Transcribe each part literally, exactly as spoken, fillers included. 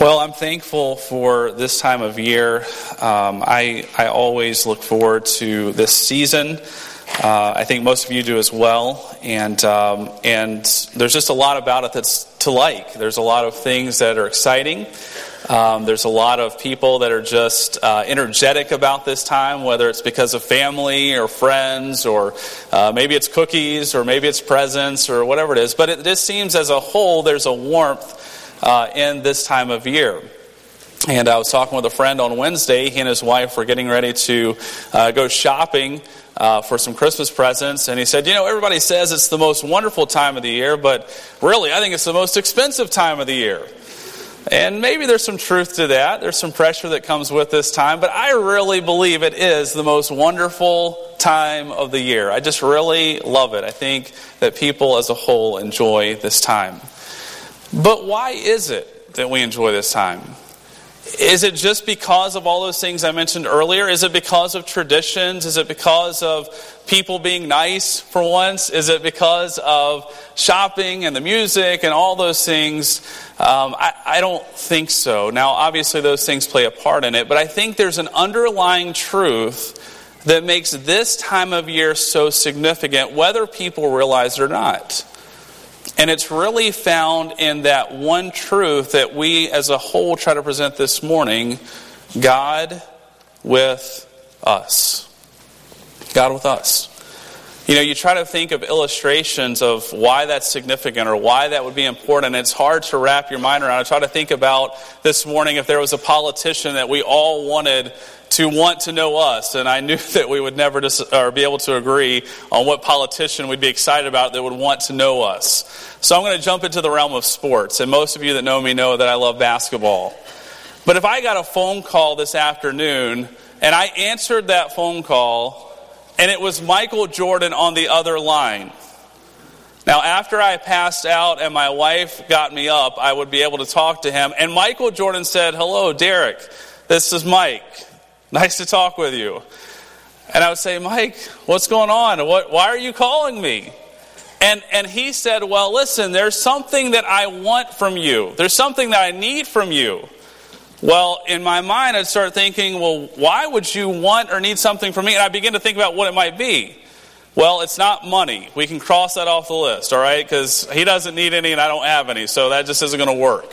Well, I'm thankful for this time of year. Um, I I always look forward to this season. Uh, I think most of you do as well, and um, and there's just a lot about it that's to like. There's a lot of things that are exciting. Um, there's a lot of people that are just uh, energetic about this time, whether it's because of family or friends, or uh, maybe it's cookies, or maybe it's presents, or whatever it is. But it just seems as a whole there's a warmth Uh, in this time of year. And I was talking with a friend on Wednesday. He and his wife were getting ready to uh, go shopping uh, for some Christmas presents. And he said, you know, everybody says it's the most wonderful time of the year, but really I think it's the most expensive time of the year. And maybe there's some truth to that. There's some pressure that comes with this time. But I really believe it is the most wonderful time of the year. I just really love it. I think that people as a whole enjoy this time. But why is it that we enjoy this time? Is it just because of all those things I mentioned earlier? Is it because of traditions? Is it because of people being nice for once? Is it because of shopping and the music and all those things? Um, I, I don't think so. Now, obviously those things play a part in it, but I think there's an underlying truth that makes this time of year so significant, whether people realize it or not. And it's really found in that one truth that we as a whole try to present this morning: God with us. God with us. You know, you try to think of illustrations of why that's significant or why that would be important. It's hard to wrap your mind around. I try to think about this morning if there was a politician that we all wanted to want to know us, and I knew that we would never dis- or be able to agree on what politician we'd be excited about that would want to know us. So I'm going to jump into the realm of sports, and most of you that know me know that I love basketball. But if I got a phone call this afternoon, and I answered that phone call, and it was Michael Jordan on the other line. Now, after I passed out and my wife got me up, I would be able to talk to him, and Michael Jordan said, "Hello, Derek, this is Mike. Nice to talk with you." And I would say, "Mike, what's going on? What, why are you calling me?" And and he said, "Well, listen, there's something that I want from you. There's something that I need from you." Well, in my mind, I'd start thinking, well, why would you want or need something from me? And I begin to think about what it might be. Well, it's not money. We can cross that off the list, all right? Because he doesn't need any and I don't have any, so that just isn't going to work.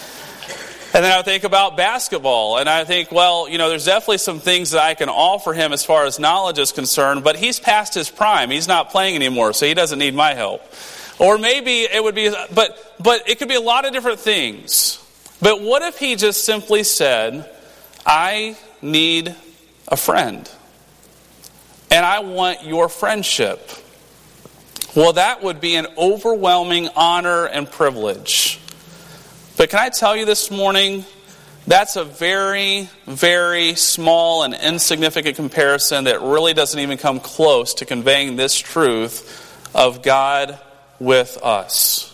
And then I think about basketball, and I think, well, you know, there's definitely some things that I can offer him as far as knowledge is concerned, but he's past his prime. He's not playing anymore, so he doesn't need my help. Or maybe it would be, but but it could be a lot of different things. But what if he just simply said, "I need a friend, and I want your friendship"? Well, that would be an overwhelming honor and privilege. But can I tell you this morning, that's a very, very small and insignificant comparison that really doesn't even come close to conveying this truth of God with us.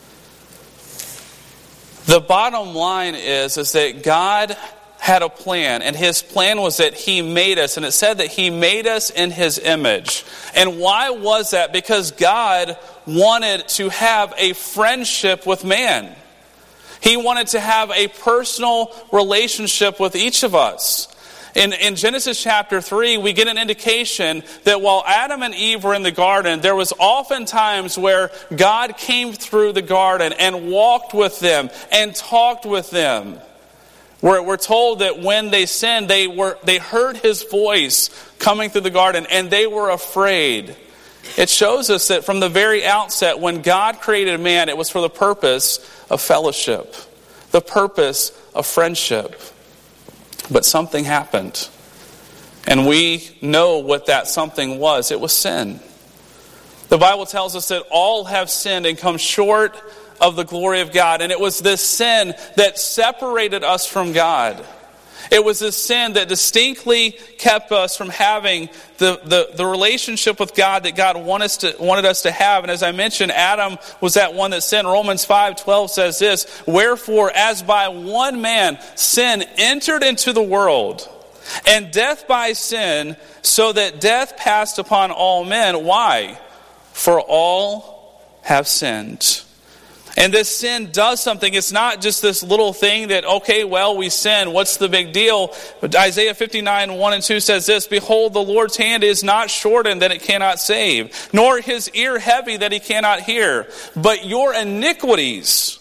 The bottom line is, is that God had a plan, and His plan was that He made us, and it said that He made us in His image. And why was that? Because God wanted to have a friendship with man. He wanted to have a personal relationship with each of us. In, in Genesis chapter three, we get an indication that while Adam and Eve were in the garden, there was often times where God came through the garden and walked with them and talked with them. We're, we're told that when they sinned, they were they heard His voice coming through the garden and they were afraid. It shows us that from the very outset, when God created man, it was for the purpose of fellowship, the purpose of friendship. But something happened. And we know what that something was. It was sin. The Bible tells us that all have sinned and come short of the glory of God. And it was this sin that separated us from God. It was this sin that distinctly kept us from having the, the, the relationship with God that God wanted us, to, wanted us to have. And as I mentioned, Adam was that one that sinned. Romans five twelve says this: "Wherefore, as by one man sin entered into the world, and death by sin, so that death passed upon all men." Why? "For all have sinned." And this sin does something. It's not just this little thing that, okay, well, we sin. What's the big deal? But Isaiah fifty-nine, one and two says this, "Behold, the Lord's hand is not shortened that it cannot save, nor his ear heavy that he cannot hear. But your iniquities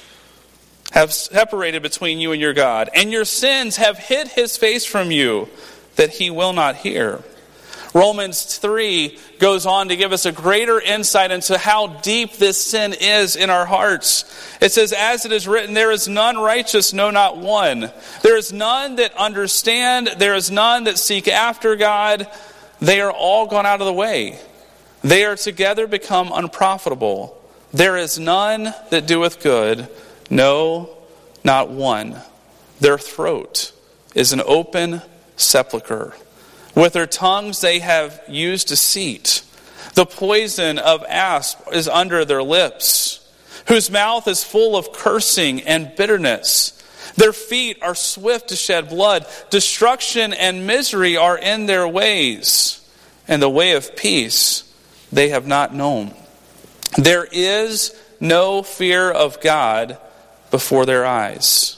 have separated between you and your God, and your sins have hid his face from you, that he will not hear." Romans three goes on to give us a greater insight into how deep this sin is in our hearts. It says, "As it is written, there is none righteous, no, not one. There is none that understand. There is none that seek after God. They are all gone out of the way. They are together become unprofitable. There is none that doeth good, no, not one. Their throat is an open sepulchre. With their tongues they have used deceit. The poison of asp is under their lips, whose mouth is full of cursing and bitterness. Their feet are swift to shed blood. Destruction and misery are in their ways, and the way of peace they have not known. There is no fear of God before their eyes."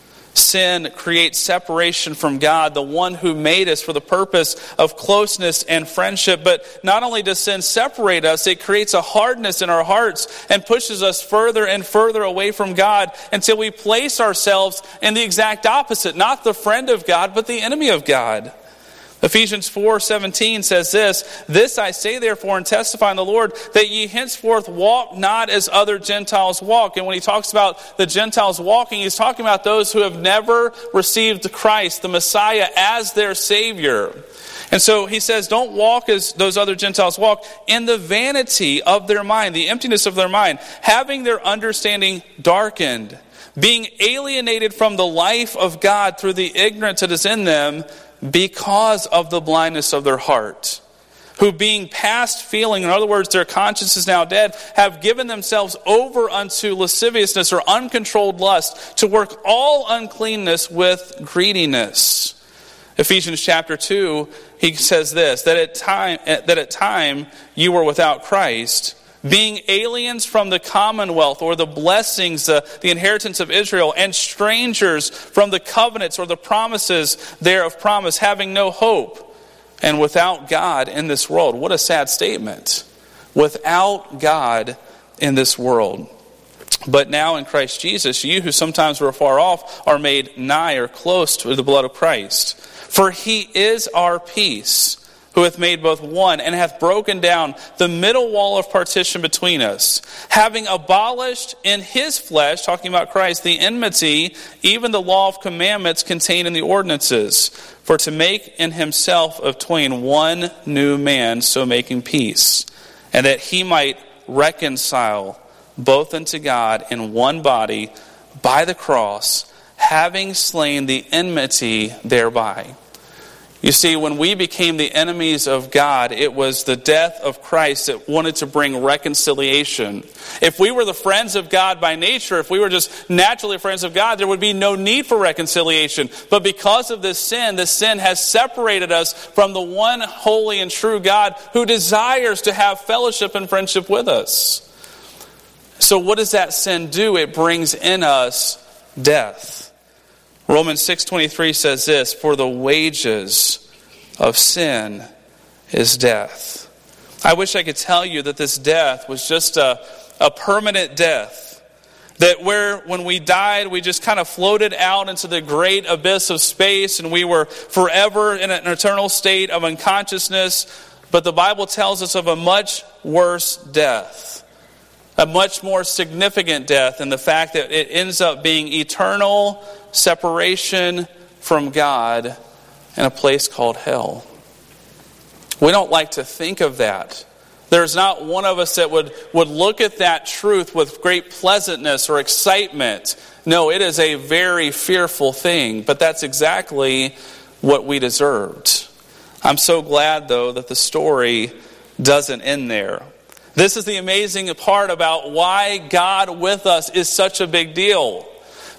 Sin creates separation from God, the one who made us for the purpose of closeness and friendship. But not only does sin separate us, it creates a hardness in our hearts and pushes us further and further away from God until we place ourselves in the exact opposite, not the friend of God, but the enemy of God. Ephesians four seventeen says this, "This I say therefore and testify in the Lord, that ye henceforth walk not as other Gentiles walk." And when he talks about the Gentiles walking, he's talking about those who have never received Christ, the Messiah, as their Savior. And so he says, don't walk as those other Gentiles walk, in the vanity of their mind, the emptiness of their mind, having their understanding darkened, being alienated from the life of God through the ignorance that is in them, because of the blindness of their heart, who being past feeling, in other words, their conscience is now dead, have given themselves over unto lasciviousness or uncontrolled lust, to work all uncleanness with greediness. Ephesians chapter two, he says this, that at time that at time you were without Christ, being aliens from the commonwealth or the blessings, uh, the inheritance of Israel, and strangers from the covenants or the promises there of promise, having no hope, and without God in this world. What a sad statement. Without God in this world. But now in Christ Jesus, you who sometimes were far off are made nigh or close to the blood of Christ. For he is our peace, who hath made both one, and hath broken down the middle wall of partition between us, having abolished in his flesh, talking about Christ, the enmity, even the law of commandments contained in the ordinances, for to make in himself of twain one new man, so making peace, and that he might reconcile both unto God in one body by the cross, having slain the enmity thereby. You see, when we became the enemies of God, it was the death of Christ that wanted to bring reconciliation. If we were the friends of God by nature, if we were just naturally friends of God, there would be no need for reconciliation. But because of this sin, this sin has separated us from the one holy and true God who desires to have fellowship and friendship with us. So what does that sin do? It brings in us death. Romans six twenty-three says this, "For the wages of sin is death." I wish I could tell you that this death was just a, a permanent death. That where when we died, we just kind of floated out into the great abyss of space and we were forever in an eternal state of unconsciousness. But the Bible tells us of a much worse death. A much more significant death in the fact that it ends up being eternal separation from God in a place called hell. We don't like to think of that. There's not one of us that would, would look at that truth with great pleasantness or excitement. No, it is a very fearful thing, but that's exactly what we deserved. I'm so glad, though, that the story doesn't end there. This is the amazing part about why God with us is such a big deal.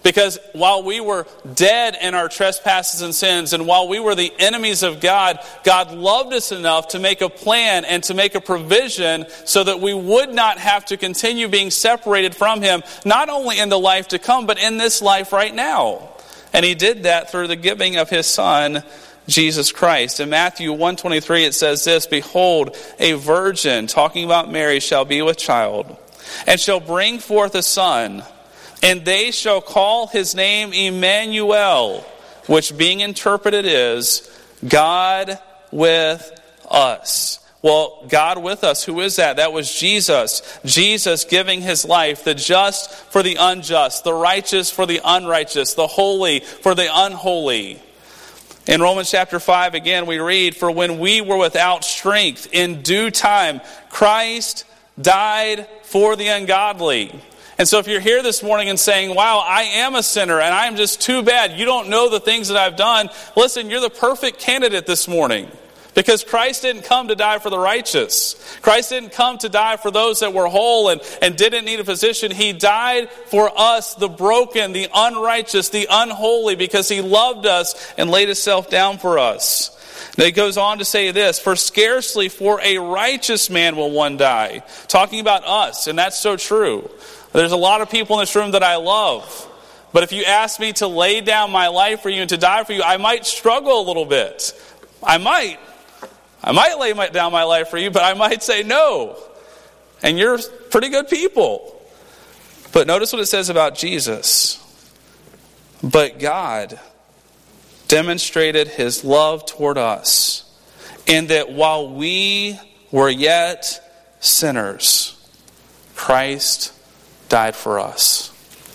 Because while we were dead in our trespasses and sins, and while we were the enemies of God, God loved us enough to make a plan and to make a provision so that we would not have to continue being separated from Him, not only in the life to come, but in this life right now. And He did that through the giving of His Son, Jesus Christ. In Matthew one twenty-three it says this, "Behold, a virgin," talking about Mary, "shall be with child, and shall bring forth a son, and they shall call his name Emmanuel," which being interpreted is God with us. Well, God with us, who is that? That was Jesus. Jesus giving His life, the just for the unjust, the righteous for the unrighteous, the holy for the unholy. In Romans chapter five, again, we read, "For when we were without strength, in due time, Christ died for the ungodly." And so if you're here this morning and saying, "Wow, I am a sinner and I am just too bad. You don't know the things that I've done." Listen, you're the perfect candidate this morning. Because Christ didn't come to die for the righteous. Christ didn't come to die for those that were whole and, and didn't need a physician. He died for us, the broken, the unrighteous, the unholy, because He loved us and laid Himself down for us. And it goes on to say this, "For scarcely for a righteous man will one die." Talking about us, and that's so true. There's a lot of people in this room that I love. But if you ask me to lay down my life for you and to die for you, I might struggle a little bit. I might. I might lay my, down my life for you, but I might say no. And you're pretty good people. But notice what it says about Jesus. "But God demonstrated His love toward us, in that while we were yet sinners, Christ died for us.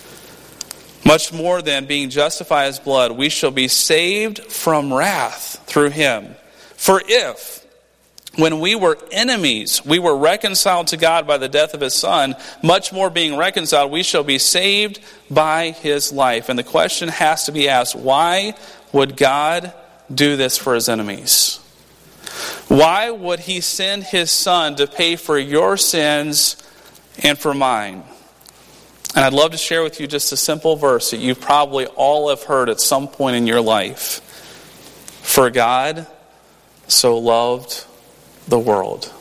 Much more than being justified as blood, we shall be saved from wrath through Him. For if, when we were enemies, we were reconciled to God by the death of His Son, much more being reconciled, we shall be saved by His life." And the question has to be asked, why would God do this for His enemies? Why would He send His Son to pay for your sins and for mine? And I'd love to share with you just a simple verse that you probably all have heard at some point in your life. "For God so loved the world,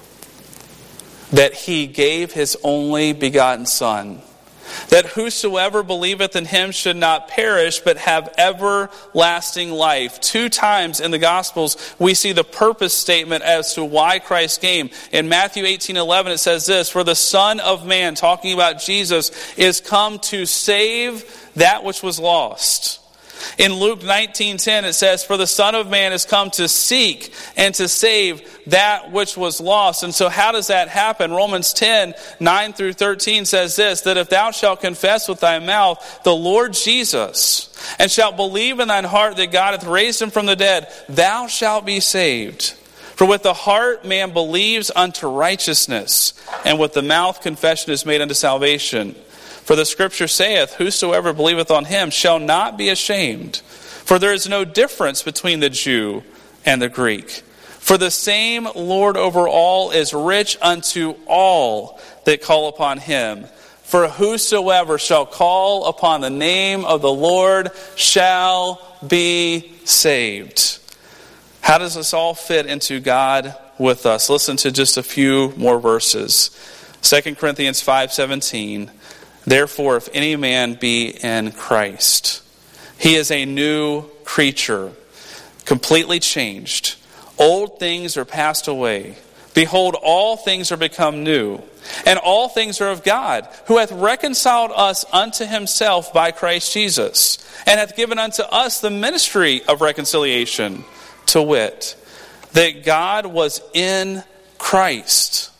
that He gave His only begotten Son, that whosoever believeth in Him should not perish, but have everlasting life." Two times in the Gospels, we see the purpose statement as to why Christ came. In Matthew eighteen eleven, it says this, "For the Son of Man," talking about Jesus, "is come to save that which was lost." In Luke nineteen ten, it says, "For the Son of Man is come to seek and to save that which was lost." And so how does that happen? Romans ten, nine through thirteen says this, "That if thou shalt confess with thy mouth the Lord Jesus, and shalt believe in thine heart that God hath raised Him from the dead, thou shalt be saved. For with the heart man believes unto righteousness, and with the mouth confession is made unto salvation. For the Scripture saith, Whosoever believeth on Him shall not be ashamed. For there is no difference between the Jew and the Greek. For the same Lord over all is rich unto all that call upon Him. For whosoever shall call upon the name of the Lord shall be saved." How does this all fit into God with us? Listen to just a few more verses. Second Corinthians five seventeen. "Therefore, if any man be in Christ, he is a new creature, completely changed. Old things are passed away. Behold, all things are become new. And all things are of God, who hath reconciled us unto Himself by Christ Jesus, and hath given unto us the ministry of reconciliation, to wit, that God was in Christ,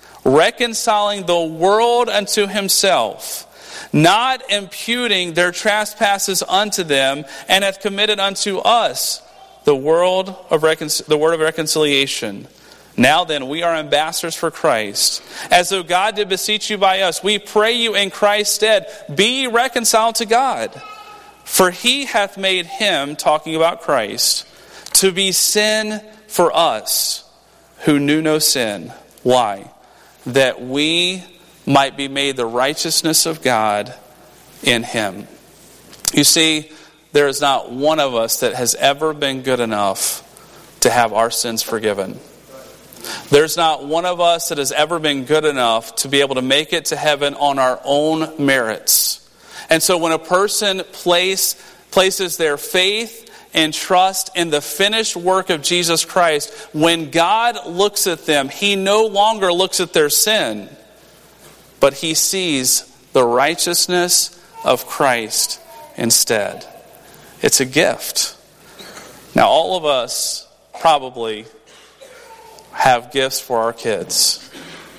reconciling the world unto Himself, not imputing their trespasses unto them, and hath committed unto us the world of recon- the word of reconciliation. Now then, we are ambassadors for Christ, as though God did beseech you by us. We pray you in Christ's stead, be ye reconciled to God. For He hath made Him," talking about Christ, "to be sin for us, who knew no sin." Why? "That we might be made the righteousness of God in Him." You see, there is not one of us that has ever been good enough to have our sins forgiven. There's not one of us that has ever been good enough to be able to make it to heaven on our own merits. And so when a person place, places their faith and trust in the finished work of Jesus Christ, when God looks at them, He no longer looks at their sin, but He sees the righteousness of Christ instead. It's a gift. Now, all of us probably have gifts for our kids.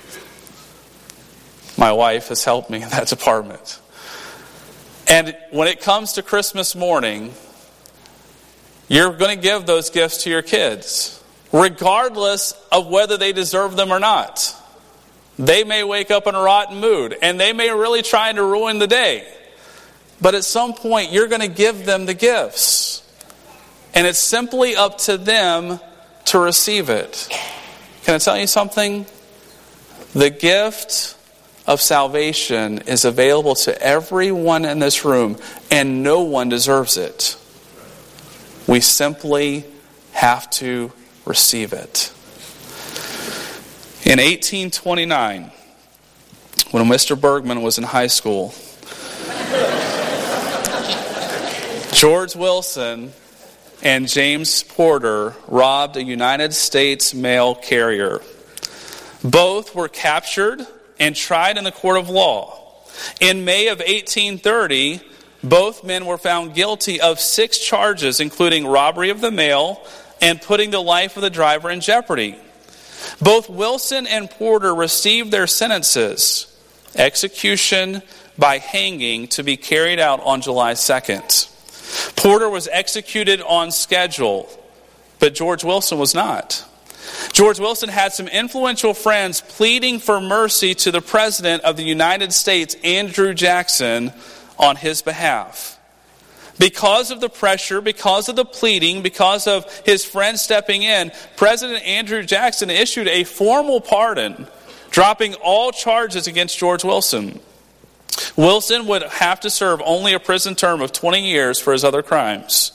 My wife has helped me in that department. And when it comes to Christmas morning, you're going to give those gifts to your kids, regardless of whether they deserve them or not. They may wake up in a rotten mood, and they may really try to ruin the day. But at some point, you're going to give them the gifts. And it's simply up to them to receive it. Can I tell you something? The gift of salvation is available to everyone in this room, and no one deserves it. We simply have to receive it. In eighteen twenty-nine, when Mister Bergman was in high school, George Wilson and James Porter robbed a United States mail carrier. Both were captured and tried in the court of law. In May of eighteen thirty, both men were found guilty of six charges, including robbery of the mail and putting the life of the driver in jeopardy. Both Wilson and Porter received their sentences, execution by hanging, to be carried out on July second. Porter was executed on schedule, but George Wilson was not. George Wilson had some influential friends pleading for mercy to the President of the United States, Andrew Jackson, on his behalf. Because of the pressure, because of the pleading, because of his friends stepping in, President Andrew Jackson issued a formal pardon, dropping all charges against George Wilson. Wilson would have to serve only a prison term of twenty years for his other crimes.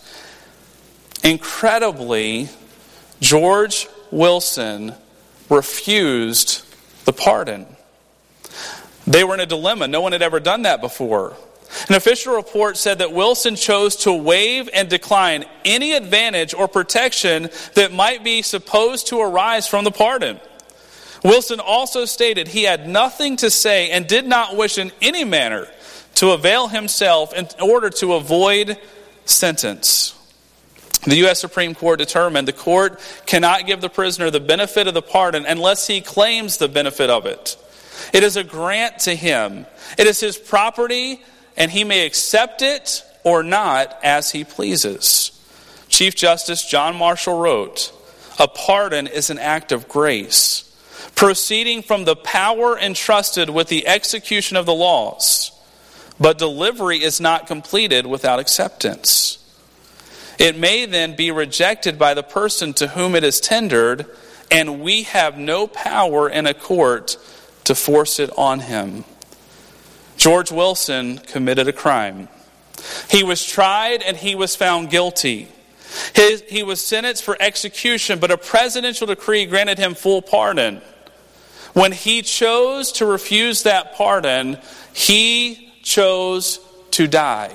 Incredibly, George Wilson refused the pardon. They were in a dilemma. No one had ever done that before. An official report said that Wilson chose to waive and decline any advantage or protection that might be supposed to arise from the pardon. Wilson also stated he had nothing to say and did not wish in any manner to avail himself in order to avoid sentence. The U S Supreme Court determined the court cannot give the prisoner the benefit of the pardon unless he claims the benefit of it. It is a grant to him. It is his property, and he may accept it or not as he pleases. Chief Justice John Marshall wrote, "A pardon is an act of grace, proceeding from the power entrusted with the execution of the laws, but delivery is not completed without acceptance. It may then be rejected by the person to whom it is tendered, and we have no power in a court to force it on him." George Wilson committed a crime. He was tried and he was found guilty. His, he was sentenced for execution, but a presidential decree granted him full pardon. When he chose to refuse that pardon, he chose to die.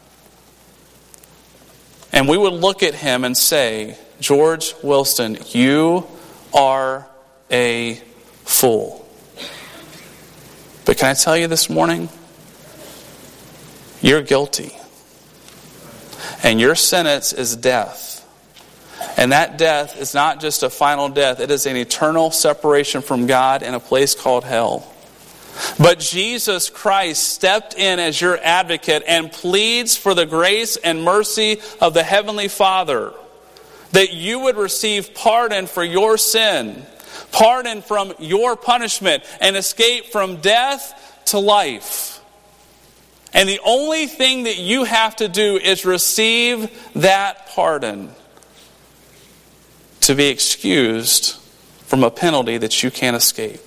And we would look at him and say, "George Wilson, you are a fool." But can I tell you this morning? You're guilty. And your sentence is death. And that death is not just a final death. It is an eternal separation from God in a place called hell. But Jesus Christ stepped in as your advocate and pleads for the grace and mercy of the Heavenly Father, that you would receive pardon for your sin, pardon from your punishment, and escape from death to life. And the only thing that you have to do is receive that pardon to be excused from a penalty that you can't escape.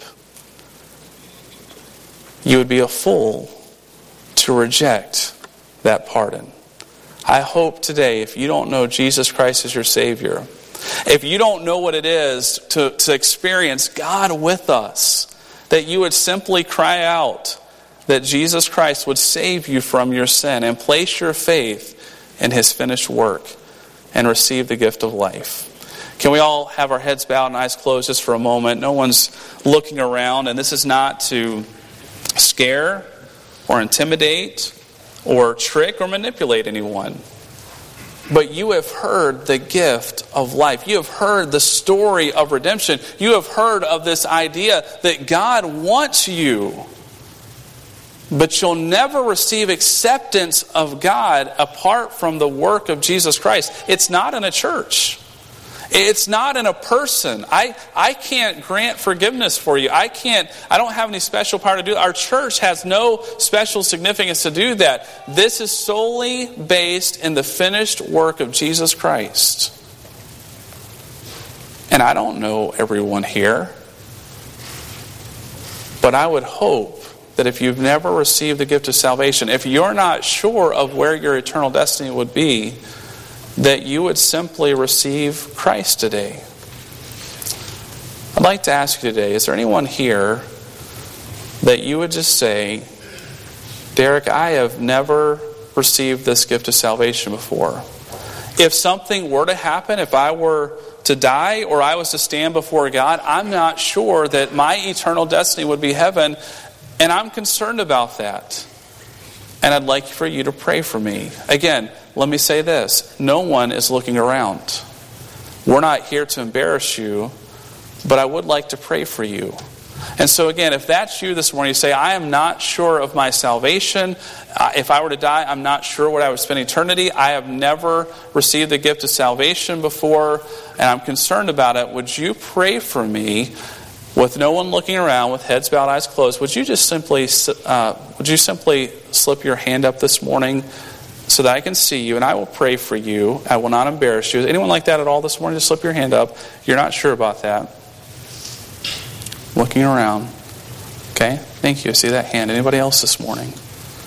You would be a fool to reject that pardon. I hope today, if you don't know Jesus Christ as your Savior, if you don't know what it is to, to experience God with us, that you would simply cry out that Jesus Christ would save you from your sin and place your faith in His finished work and receive the gift of life. Can we all have our heads bowed and eyes closed just for a moment? No one's looking around, and this is not to scare or intimidate or trick or manipulate anyone. But you have heard the gift of life. You have heard the story of redemption. You have heard of this idea that God wants you. But you'll never receive acceptance of God apart from the work of Jesus Christ. It's not in a church. It's not in a person. I, I can't grant forgiveness for you. I can't, I don't have any special power to do it. Our church has no special significance to do that. This is solely based in the finished work of Jesus Christ. And I don't know everyone here, but I would hope that if you've never received the gift of salvation, if you're not sure of where your eternal destiny would be, that you would simply receive Christ today. I'd like to ask you today, is there anyone here that you would just say, Derek, I have never received this gift of salvation before. If something were to happen, if I were to die or I was to stand before God, I'm not sure that my eternal destiny would be heaven, and I'm concerned about that. And I'd like for you to pray for me. Again, let me say this. No one is looking around. We're not here to embarrass you, but I would like to pray for you. And so again, if that's you this morning, you say, I am not sure of my salvation. Uh, if I were to die, I'm not sure where I would spend eternity. I have never received the gift of salvation before, and I'm concerned about it. Would you pray for me with no one looking around, with heads bowed, eyes closed? Would you just simply, uh, would you simply slip your hand up this morning so that I can see you, and I will pray for you. I will not embarrass you. Is anyone like that at all this morning? Just slip your hand up. You're not sure about that. Looking around. Okay, thank you. I see that hand. Anybody else this morning?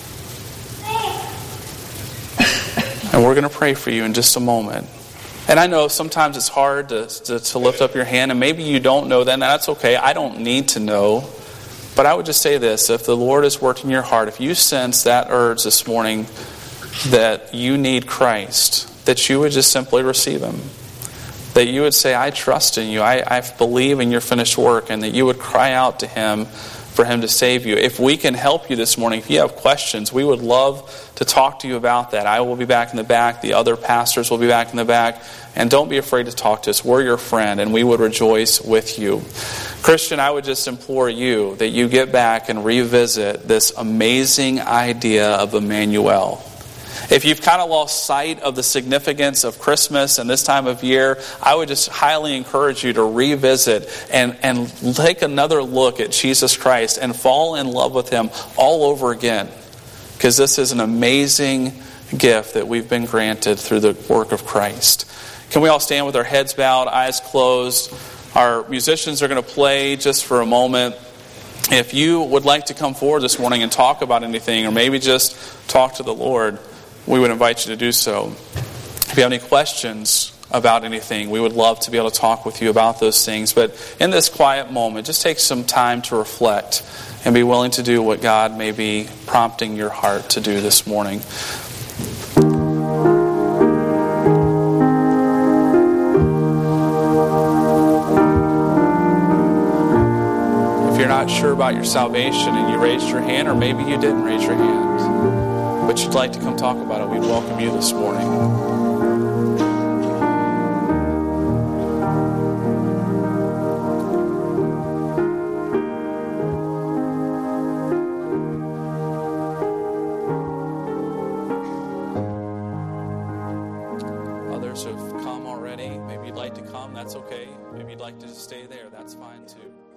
And we're going to pray for you in just a moment. And I know sometimes it's hard to, to, to lift up your hand, and maybe you don't know that, and that's okay. I don't need to know. But I would just say this. If the Lord has worked in your heart, if you sense that urge this morning that you need Christ, that you would just simply receive Him. That you would say, I trust in you. I, I believe in your finished work. And that you would cry out to Him for Him to save you. If we can help you this morning, if you have questions, we would love to talk to you about that. I will be back in the back. The other pastors will be back in the back. And don't be afraid to talk to us. We're your friend, and we would rejoice with you. Christian, I would just implore you that you get back and revisit this amazing idea of Emmanuel. If you've kind of lost sight of the significance of Christmas and this time of year, I would just highly encourage you to revisit and, and take another look at Jesus Christ and fall in love with Him all over again. Because this is an amazing gift that we've been granted through the work of Christ. Can we all stand with our heads bowed, eyes closed? Our musicians are going to play just for a moment. If you would like to come forward this morning and talk about anything, or maybe just talk to the Lord, we would invite you to do so. If you have any questions about anything, we would love to be able to talk with you about those things. But in this quiet moment, just take some time to reflect and be willing to do what God may be prompting your heart to do this morning. If you're not sure about your salvation and you raised your hand, or maybe you didn't raise your hand, but you'd like to come talk about it, we'd welcome you this morning. Others have come already. Maybe you'd like to come, that's okay. Maybe you'd like to just stay there, that's fine too.